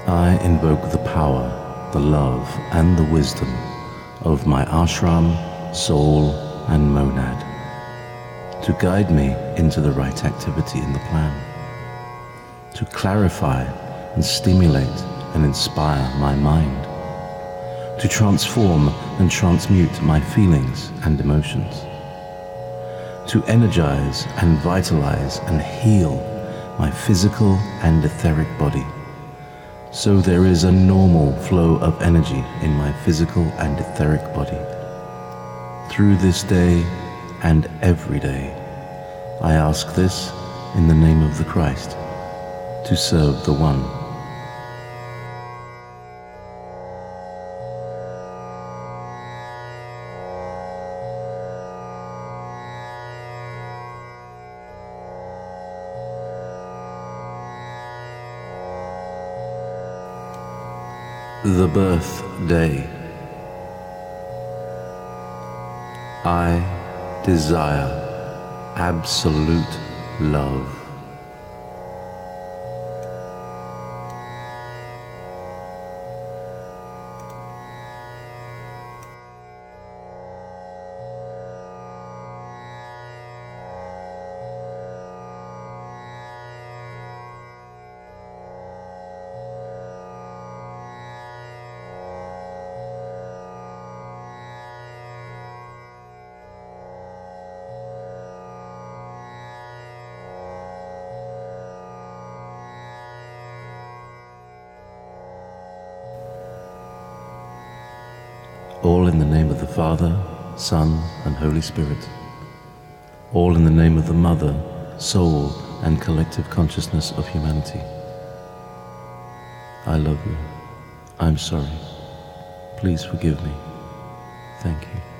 I invoke the power, the love, and the wisdom of my ashram, soul, and monad to guide me into the right activity in the plan, to clarify and stimulate and inspire my mind, to transform and transmute my feelings and emotions, to energize and vitalize and heal my physical and etheric body, so there is a normal flow of energy in my physical and etheric body. Through this day and every day, I ask this in the name of the Christ, to serve the One. The birthday. I desire absolute love. All in the name of the Father, Son, and Holy Spirit. All in the name of the Mother, Soul, and collective consciousness of humanity. I love you. I'm sorry. Please forgive me. Thank you.